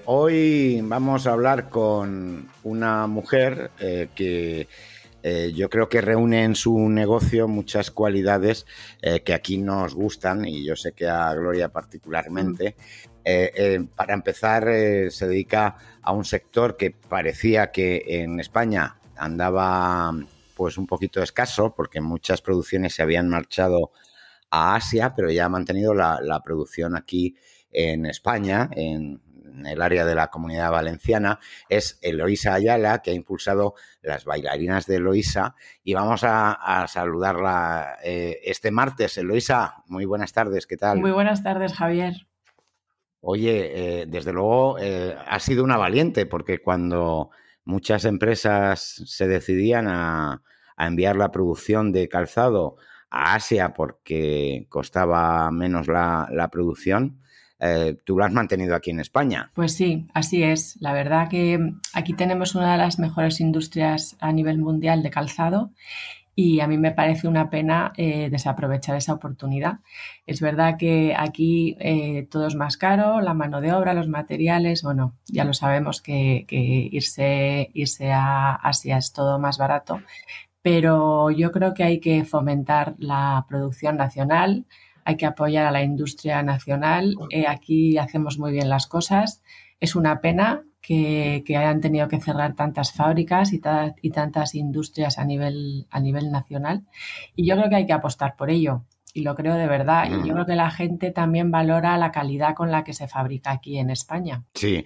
Hoy vamos a hablar con una mujer que yo creo que reúne en su negocio muchas cualidades que aquí nos gustan y yo sé que a Gloria particularmente. Para empezar, se dedica a un sector que parecía que en España andaba pues un poquito escaso porque muchas producciones se habían marchado a Asia, pero ya ha mantenido la producción aquí en España, en el área de la Comunidad Valenciana. Es Eloísa Ayala, que ha impulsado las bailarinas de Eloísa, y vamos a saludarla este martes. Eloísa, muy buenas tardes, ¿qué Muy tal? buenas tardes, Javier. Oye, desde luego has sido una valiente, porque cuando muchas empresas se decidían a enviar la producción de calzado a Asia porque costaba menos la producción, tú lo has mantenido aquí en España. Pues sí, así es. La verdad que aquí tenemos una de las mejores industrias a nivel mundial de calzado y a mí me parece una pena desaprovechar esa oportunidad. Es verdad que aquí todo es más caro, la mano de obra, los materiales, bueno, ya lo sabemos que irse a Asia es todo más barato, pero yo creo que hay que fomentar la producción nacional, hay que apoyar a la industria nacional. Aquí hacemos muy bien las cosas. Es una pena que hayan tenido que cerrar tantas fábricas y tantas industrias a nivel nacional. Y yo creo que hay que apostar por ello. Y lo creo de verdad. Y yo creo que la gente también valora la calidad con la que se fabrica aquí en España. Sí,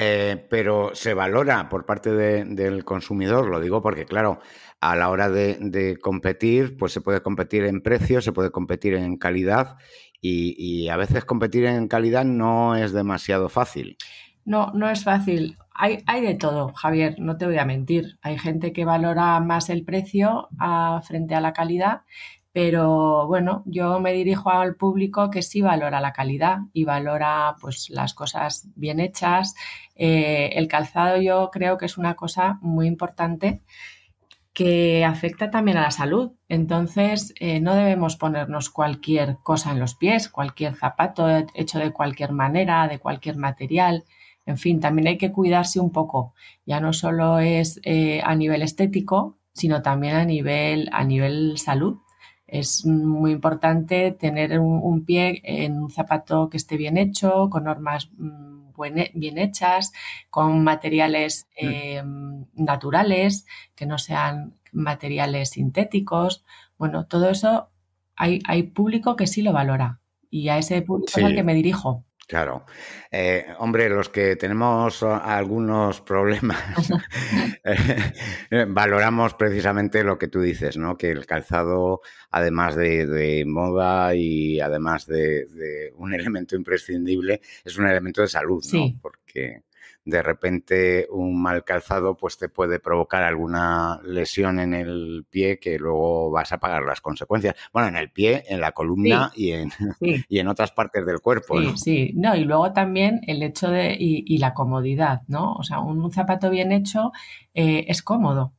pero se valora por parte del consumidor, lo digo porque, claro, a la hora de competir, pues se puede competir en precio, se puede competir en calidad y a veces competir en calidad no es demasiado fácil. No, no es fácil. Hay de todo, Javier, no te voy a mentir. Hay gente que valora más el precio frente a la calidad, pero bueno, yo me dirijo al público que sí valora la calidad y valora pues las cosas bien hechas. El calzado yo creo que es una cosa muy importante que afecta también a la salud. Entonces, no debemos ponernos cualquier cosa en los pies, cualquier zapato hecho de cualquier manera, de cualquier material. En fin, también hay que cuidarse un poco. Ya no solo es a nivel estético, sino también a nivel salud. Es muy importante tener un pie en un zapato que esté bien hecho, con normas bien hechas, con materiales naturales, que no sean materiales sintéticos. Bueno, todo eso hay público que sí lo valora y a ese público es al que Sí, me dirijo. claro. Hombre, los que tenemos algunos problemas, valoramos precisamente lo que tú dices, ¿no? Que el calzado, además de moda y además de un elemento imprescindible, es un elemento de salud, ¿no? Sí, Porque de repente un mal calzado pues te puede provocar alguna lesión en el pie que luego vas a pagar las consecuencias. Bueno, en el pie, en la sí, columna y en, sí. y en otras partes del cuerpo, Sí, ¿no? sí, no, y luego también el hecho y la comodidad, ¿no? O sea, un zapato bien hecho es cómodo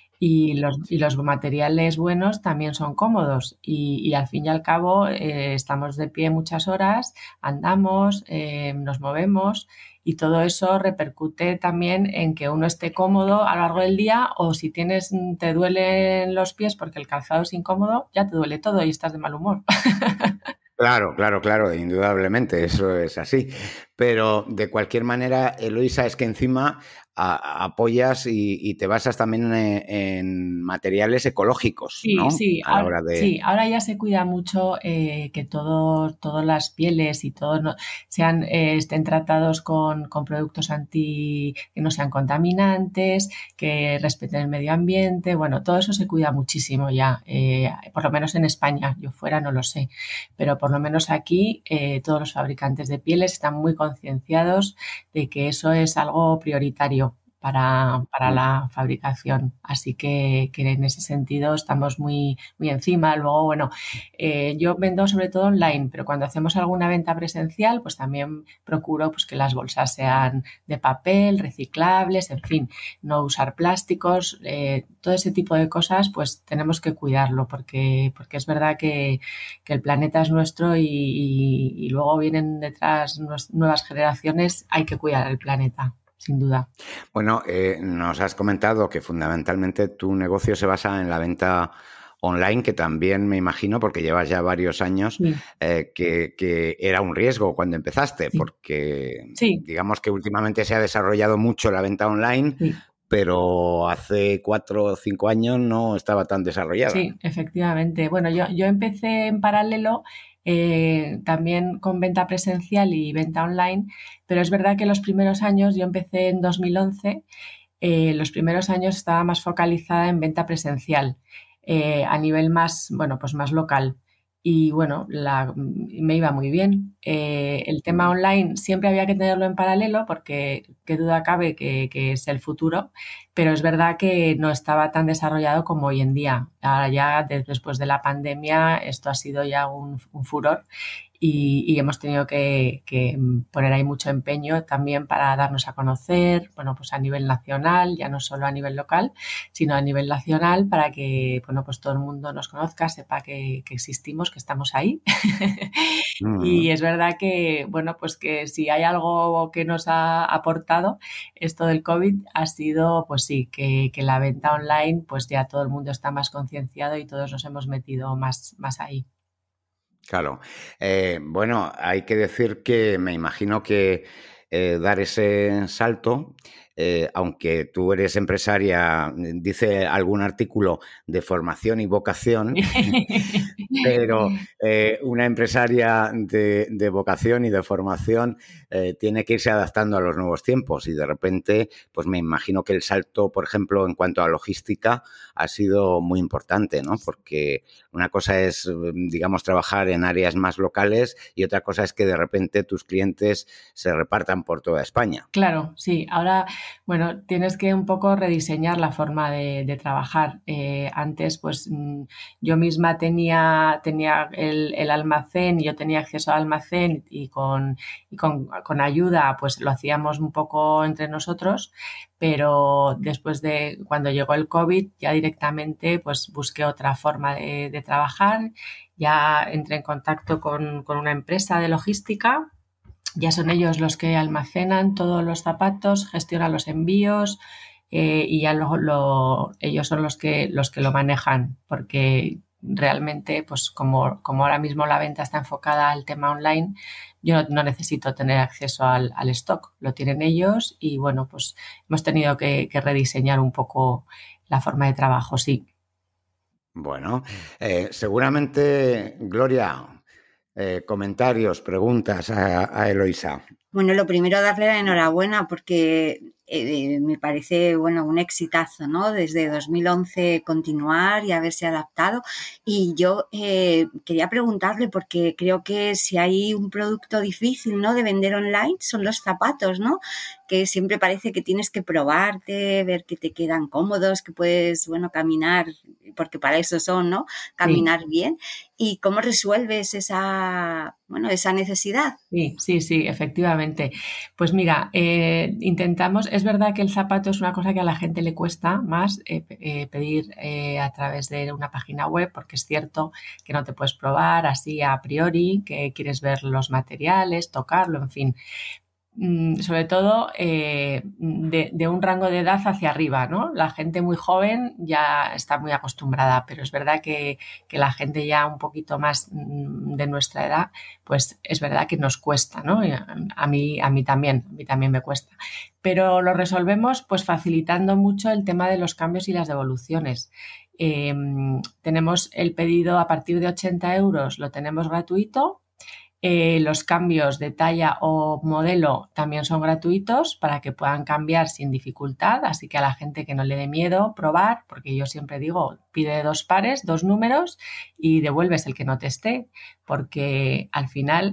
y los materiales buenos también son cómodos y al fin y al cabo estamos de pie muchas horas, andamos, nos movemos y todo eso repercute también en que uno esté cómodo a lo largo del día o si te duelen los pies porque el calzado es incómodo, ya te duele todo y estás de mal humor. Claro, claro, claro, indudablemente, eso es así. Pero de cualquier manera, Eloisa, es que encima apoyas y te basas también en materiales ecológicos, Sí, ¿no? sí, A la hora de... sí, ahora ya se cuida mucho que todas las pieles y todos estén tratados con productos que no sean contaminantes, que respeten el medio ambiente. Bueno, todo eso se cuida muchísimo ya, por lo menos en España. Yo fuera no lo sé, pero por lo menos aquí todos los fabricantes de pieles están muy concienciados de que eso es algo prioritario. para la fabricación. Así que en ese sentido estamos muy, muy encima. Luego, bueno, yo vendo sobre todo online, pero cuando hacemos alguna venta presencial, pues también procuro pues, que las bolsas sean de papel, reciclables, en fin, no usar plásticos, todo ese tipo de cosas, pues tenemos que cuidarlo porque es verdad que el planeta es nuestro y luego vienen detrás nuevas generaciones, hay que cuidar el planeta, sin duda. Bueno, nos has comentado que fundamentalmente tu negocio se basa en la venta online, que también me imagino, porque llevas ya varios años, Sí, que era un riesgo cuando empezaste, sí, porque sí, digamos que últimamente se ha desarrollado mucho la venta online, sí. pero hace 4 o 5 años no estaba tan desarrollada. Sí, efectivamente. Bueno, yo empecé en paralelo también con venta presencial y venta online, pero es verdad que los primeros años, yo empecé en 2011, los primeros años estaba más focalizada en venta presencial, a nivel más, bueno, pues más local. Y bueno, me iba muy bien. El tema Mm. online siempre había que tenerlo en paralelo porque qué duda cabe que es el futuro, pero es verdad que no estaba tan desarrollado como hoy en día. Ahora ya después de la pandemia esto ha sido ya un furor y hemos tenido que poner ahí mucho empeño también para darnos a conocer, bueno, pues a nivel nacional, ya no solo a nivel local, sino a nivel nacional para que, bueno, pues todo el mundo nos conozca, sepa que existimos, que estamos ahí. Y Mm. es verdad que, bueno, pues que si hay algo que nos ha aportado esto del COVID ha sido, pues sí, que la venta online, pues ya todo el mundo está más concienciado y todos nos hemos metido más ahí. Claro. Bueno, hay que decir que me imagino que dar ese salto, aunque tú eres empresaria, dice algún artículo de formación y vocación, pero una empresaria de vocación y de formación tiene que irse adaptando a los nuevos tiempos y de repente, pues me imagino que el salto, por ejemplo, en cuanto a logística, ha sido muy importante, ¿no? Porque una cosa es, digamos, trabajar en áreas más locales y otra cosa es que de repente tus clientes se repartan por toda España. Claro, sí. Ahora, bueno, tienes que un poco rediseñar la forma de trabajar. Antes, pues yo misma tenía el almacén y yo tenía acceso al almacén y con ayuda, pues lo hacíamos un poco entre nosotros, pero después de cuando llegó el COVID, ya directamente pues busqué otra forma de trabajar. Ya entré en contacto con una empresa de logística, ya son ellos los que almacenan todos los zapatos, gestionan los envíos y ya luego ellos son los que lo manejan, porque realmente, pues como ahora mismo la venta está enfocada al tema online, yo no necesito tener acceso al stock, lo tienen ellos y bueno, pues hemos tenido que rediseñar un poco la forma de trabajo, sí. Bueno, seguramente, Gloria, comentarios, preguntas a Eloisa. Bueno, lo primero darle la enhorabuena porque me parece, bueno, un exitazo, ¿no? Desde 2011 continuar y haberse adaptado. Y yo quería preguntarle porque creo que si hay un producto difícil, ¿no? De vender online son los zapatos, ¿no? Que siempre parece que tienes que probarte, ver que te quedan cómodos, que puedes, bueno, caminar, porque para eso son, ¿no? Sí. Caminar bien. ¿Y cómo resuelves esa, bueno, esa necesidad? Sí, sí, sí, efectivamente. Pues mira, intentamos, es verdad que el zapato es una cosa que a la gente le cuesta más pedir a través de una página web, porque es cierto que no te puedes probar así a priori, que quieres ver los materiales, tocarlo, en fin. Sobre todo de un rango de edad hacia arriba, ¿no? La gente muy joven ya está muy acostumbrada, pero es verdad que la gente ya un poquito más de nuestra edad, pues es verdad que nos cuesta, ¿no? Y a mí también me cuesta. Pero lo resolvemos pues facilitando mucho el tema de los cambios y las devoluciones. Eh, Tenemos el pedido a partir de 80 euros, lo tenemos gratuito. Los cambios de talla o modelo también son gratuitos para que puedan cambiar sin dificultad, así que a la gente que no le dé miedo probar, porque yo siempre digo, pide 2 pares, 2 números y devuelves el que no te esté, porque al final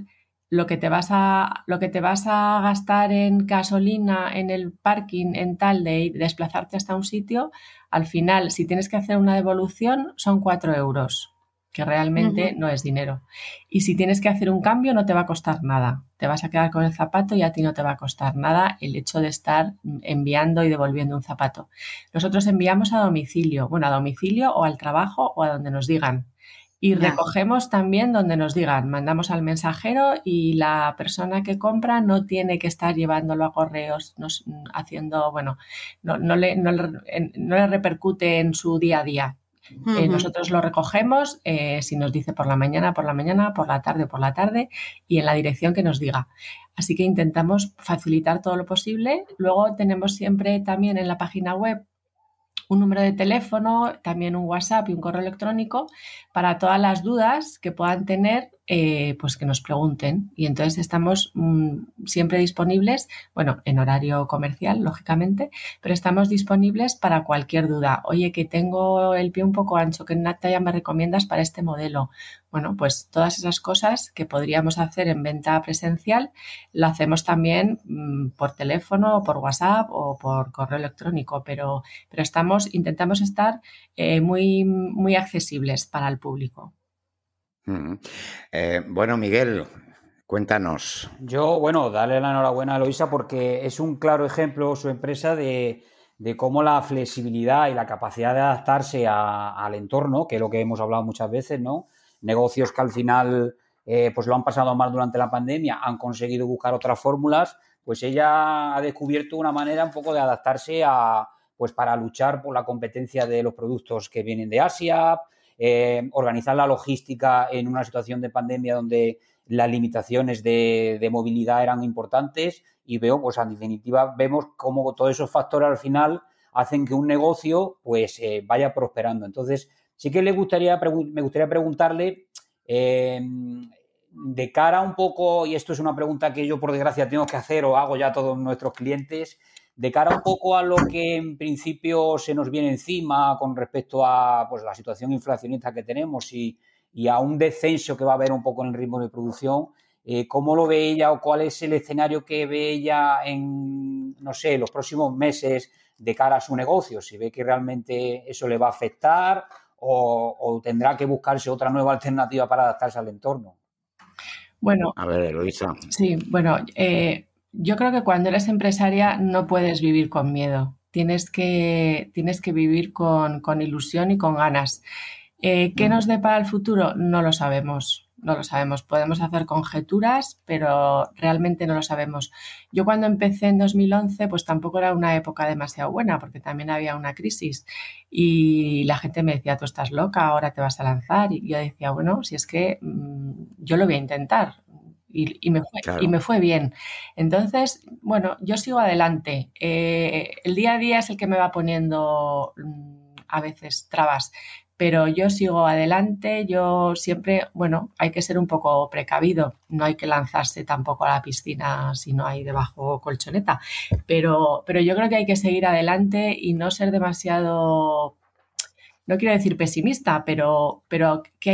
lo que te vas a gastar en gasolina, en el parking, en tal, de desplazarte hasta un sitio, al final, si tienes que hacer una devolución, son 4 euros, que realmente no es dinero. Y si tienes que hacer un cambio, no te va a costar nada. Te vas a quedar con el zapato y a ti no te va a costar nada el hecho de estar enviando y devolviendo un zapato. Nosotros enviamos a domicilio, bueno, a domicilio o al trabajo o a donde nos digan. Y recogemos también donde nos digan, mandamos al mensajero y la persona que compra no tiene que estar llevándolo a correos, haciendo, bueno, no le repercute en su día a día. Nosotros lo recogemos, si nos dice por la mañana, por la tarde y en la dirección que nos diga. Así que intentamos facilitar todo lo posible. Luego tenemos siempre también en la página web un número de teléfono, también un WhatsApp y un correo electrónico para todas las dudas que puedan tener, pues que nos pregunten. Y entonces estamos siempre disponibles, bueno, en horario comercial, lógicamente, pero estamos disponibles para cualquier duda. Oye, que tengo el pie un poco ancho, ¿qué talla me recomiendas para este modelo? Bueno, pues todas esas cosas que podríamos hacer en venta presencial, lo hacemos también por teléfono, por WhatsApp o por correo electrónico, pero intentamos estar muy, muy accesibles para el público. Bueno, Miguel, cuéntanos. Yo, darle la enhorabuena a Eloisa porque es un claro ejemplo su empresa de cómo la flexibilidad y la capacidad de adaptarse al entorno, que es lo que hemos hablado muchas veces, ¿no? Negocios que al final pues lo han pasado mal durante la pandemia, han conseguido buscar otras fórmulas, pues ella ha descubierto una manera un poco de adaptarse pues para luchar por la competencia de los productos que vienen de Asia, organizar la logística en una situación de pandemia donde las limitaciones de movilidad eran importantes y pues en definitiva vemos cómo todos esos factores al final hacen que un negocio pues vaya prosperando. Entonces sí que me gustaría preguntarle de cara un poco, y esto es una pregunta que yo por desgracia tengo que hacer o hago ya a todos nuestros clientes, de cara un poco a lo que en principio se nos viene encima con respecto a pues la situación inflacionista que tenemos y a un descenso que va a haber un poco en el ritmo de producción, ¿cómo lo ve ella o cuál es el escenario que ve ella en, no sé, los próximos meses de cara a su negocio? Si ve que realmente eso le va a afectar o tendrá que buscarse otra nueva alternativa para adaptarse al entorno. Bueno, a ver, Eloisa. Sí, bueno, yo creo que cuando eres empresaria no puedes vivir con miedo. Tienes que vivir con ilusión y con ganas. ¿Qué nos depara el futuro? No lo sabemos. No lo sabemos. Podemos hacer conjeturas, pero realmente no lo sabemos. Yo cuando empecé en 2011, pues tampoco era una época demasiado buena, porque también había una crisis y la gente me decía, tú estás loca, ahora te vas a lanzar. Y yo decía, bueno, si es que yo lo voy a intentar. Y me fue bien. Entonces, bueno, yo sigo adelante. El día a día es el que me va poniendo a veces trabas, pero yo sigo adelante. Yo siempre, bueno, hay que ser un poco precavido. No hay que lanzarse tampoco a la piscina si no hay debajo colchoneta. Pero yo creo que hay que seguir adelante y no ser demasiado, no quiero decir pesimista, pero que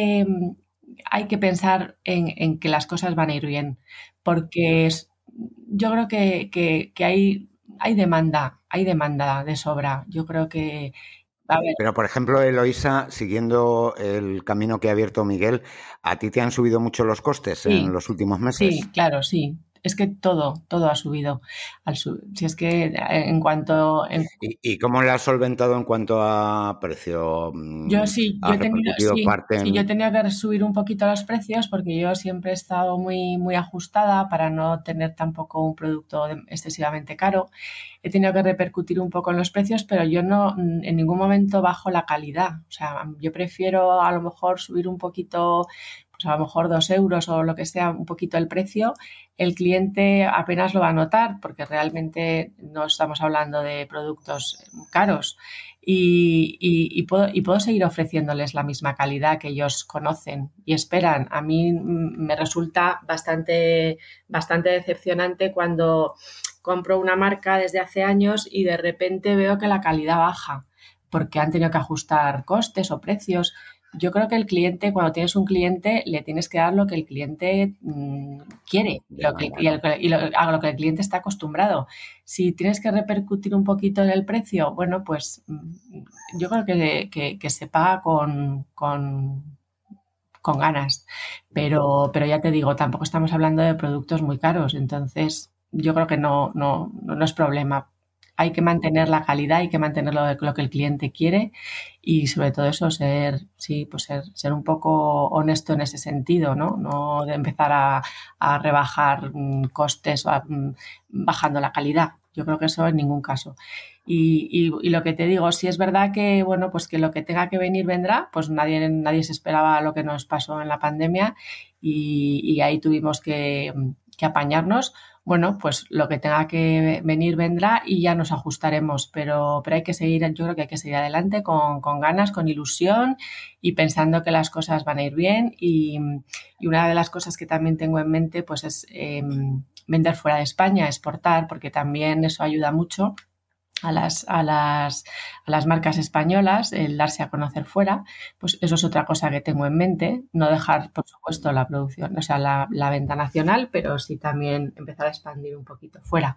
hay que pensar en que las cosas van a ir bien, porque yo creo que hay demanda de sobra. Yo creo que, a ver, Pero, por ejemplo, Eloisa, siguiendo el camino que ha abierto Miguel, ¿a ti te han subido mucho los costes en los últimos meses? Sí, claro, sí. Es que todo ha subido. Si es que en cuanto... ¿Y cómo lo has solventado en cuanto a precio? Yo sí, ¿Has repercutido parte en...? yo he tenido que subir un poquito los precios porque yo siempre he estado muy, muy ajustada para no tener tampoco un producto excesivamente caro. He tenido que repercutir un poco en los precios, pero yo no en ningún momento bajo la calidad. O sea, yo prefiero a lo mejor subir un poquito, pues a lo mejor 2 euros o lo que sea, un poquito el precio. El cliente apenas lo va a notar porque realmente no estamos hablando de productos caros. Y puedo seguir ofreciéndoles la misma calidad que ellos conocen y esperan. A mí me resulta bastante decepcionante cuando compro una marca desde hace años y de repente veo que la calidad baja porque han tenido que ajustar costes o precios. yo creo que el cliente, cuando tienes un cliente, le tienes que dar lo que el cliente quiere a lo que el cliente está acostumbrado. Si tienes que repercutir un poquito en el precio, bueno, pues yo creo que se paga con ganas. Pero ya te digo, tampoco estamos hablando de productos muy caros, entonces yo creo que no es problema. Hay que mantener la calidad, hay que mantener lo que el cliente quiere y sobre todo eso, ser un poco honesto en ese sentido, ¿no? No de empezar a rebajar costes o bajando la calidad. Yo creo que eso en ningún caso. Y lo que te digo, sí es verdad que, bueno, pues que lo que tenga que venir vendrá, pues nadie se esperaba lo que nos pasó en la pandemia y ahí tuvimos que apañarnos. Bueno, pues lo que tenga que venir vendrá y ya nos ajustaremos, pero hay que seguir, yo creo que hay que seguir adelante con ganas, con ilusión y pensando que las cosas van a ir bien y una de las cosas que también tengo en mente pues es vender fuera de España, exportar, porque también eso ayuda mucho a las marcas españolas, el darse a conocer fuera, pues eso es otra cosa que tengo en mente, no dejar, por supuesto, la producción, o sea, la venta nacional, pero sí también empezar a expandir un poquito fuera.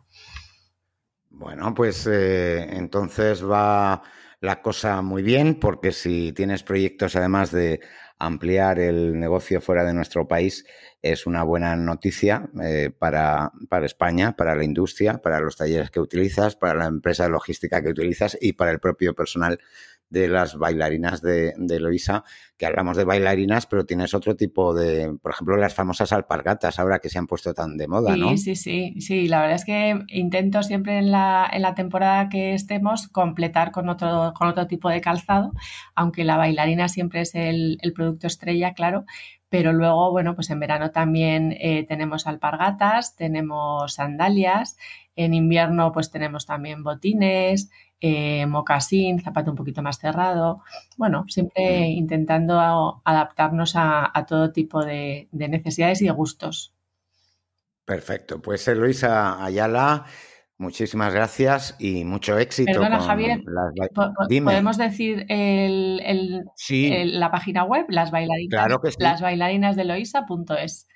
Bueno, pues entonces va la cosa muy bien, porque si tienes proyectos además de ampliar el negocio fuera de nuestro país, es una buena noticia para España, para la industria, para los talleres que utilizas, para la empresa de logística que utilizas y para el propio personal de las bailarinas de Eloísa, que hablamos de bailarinas, pero tienes otro tipo de, por ejemplo, las famosas alpargatas ahora que se han puesto tan de moda, ¿no? Sí, la verdad es que intento siempre en la temporada que estemos completar con otro tipo de calzado, aunque la bailarina siempre es el producto estrella, claro, pero luego, bueno, pues en verano también tenemos alpargatas, tenemos sandalias, en invierno pues tenemos también botines, mocasín, zapato un poquito más cerrado. Bueno, siempre intentando adaptarnos a todo tipo de necesidades y de gustos. Perfecto. Pues Eloísa Ayala, muchísimas gracias y mucho éxito. Perdona, con Javier, Dime. ¿podemos decir Sí, la página web? Las bailarinas, claro que sí. Lasbailarinasdeloisa.es.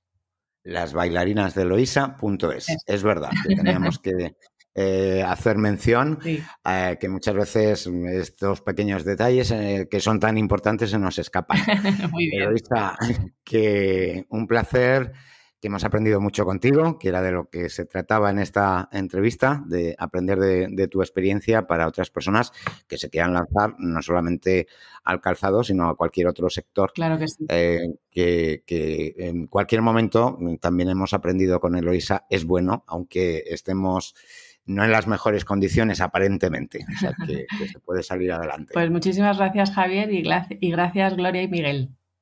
Lasbailarinasdeloisa.es. Es verdad que teníamos que hacer mención que muchas veces estos pequeños detalles que son tan importantes se nos escapan. Muy bien. Eloísa, que un placer, que hemos aprendido mucho contigo, que era de lo que se trataba en esta entrevista, de aprender de tu experiencia para otras personas que se quieran lanzar no solamente al calzado, sino a cualquier otro sector. Claro que sí. Que en cualquier momento también hemos aprendido con Eloísa, es bueno, aunque estemos no en las mejores condiciones aparentemente, o sea que se puede salir adelante. Pues muchísimas gracias, Javier, y gracias, Gloria y Miguel.